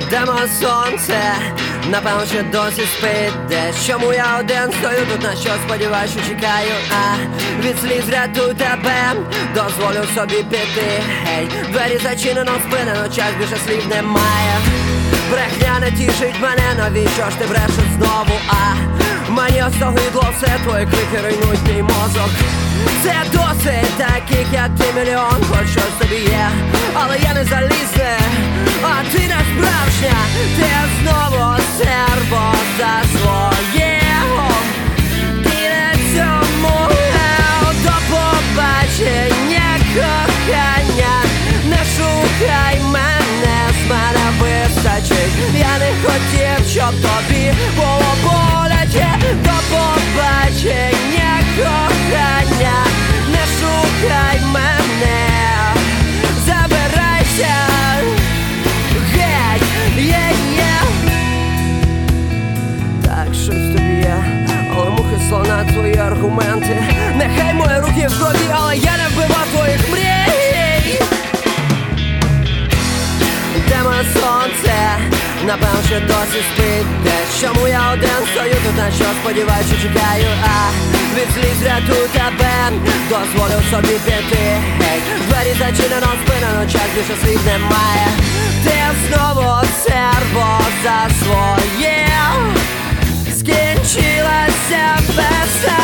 Йдемо сонце, напевно, ще досі спить десь. Чому я один стою тут, на що сподіваюсь, що чекаю, від сліз рятую тебе, дозволю собі піти. Гей, двері зачинено, спинено, час більше слів немає. Брехня не тішить мене, навіщо ж ти брешеш знову, мені остогидло все, твої крики руйнують мій мозок. Це досить таких, як ти, мільйон, хоч щось тобі є, але я не залізне, а ти не справжня. Ти знову серво за своє, і на цьому до побачення, кохання. Не шукай мене, з мене вистачить. Я не хотів, щоб тобі було боляче. До побачення, кохання. Не шукай мене, забирайся, геть, Так, щось тобі є, але мухи слона твої аргументи. Нехай мої руки в крові, але я не вбивав твоїх мрій. Йдемо сонце, напевно, що досі спить десь. Чому я один стою тут, на що сподіваюсь, що чекаю, від сліз рятую тебе, дозволю собі піти. Гей, двері зачинено, спинено, час більше слів немає. Ти знову серво за своє, скінчилася весна.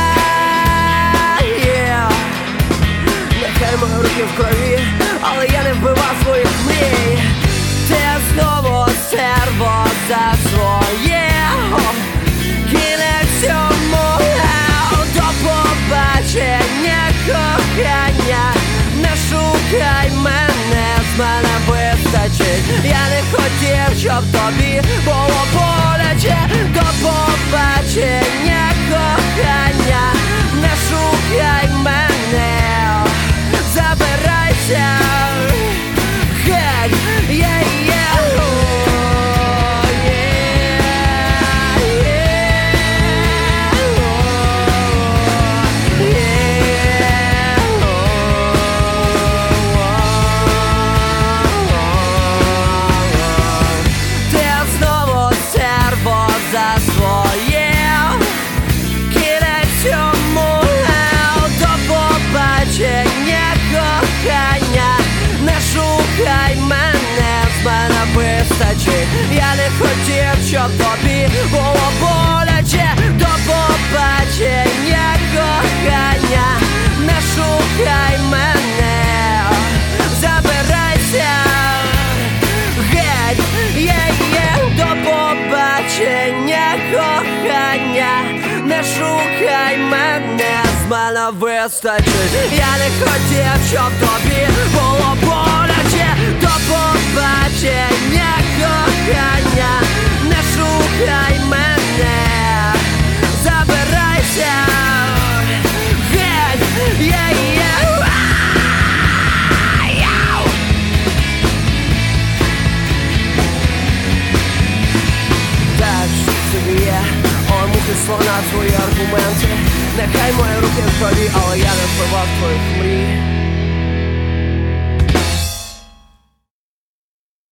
Нехай мої руки в крові, але я не вбивав своїх мрій. Ти знову серво за своє, кінець цьому, до побачення, кохання. Не шукай мене, з мене вистачить. Я не хотів, щоб тобі було боляче. До побачення, кохання. Не шукай мене, забирайся, геть, за своє, кінець цьому, до побачення, кохання. Не шукай мене, з мене вистачить. Я не хотів, щоб тобі було боляче. До побачення, кохання. Не шукай мене, забирайся, геть, до побачення, кохання. Не шукай мене, з мене вистачить. Я не хотів, щоб тобі було боляче. До побачення, кохання. Не шукай мене, забирайся, геть, Так, що тобі є, але мухи слона твої аргументи. Нехай мої руки в крові, але я не вбивав твоїх мрій.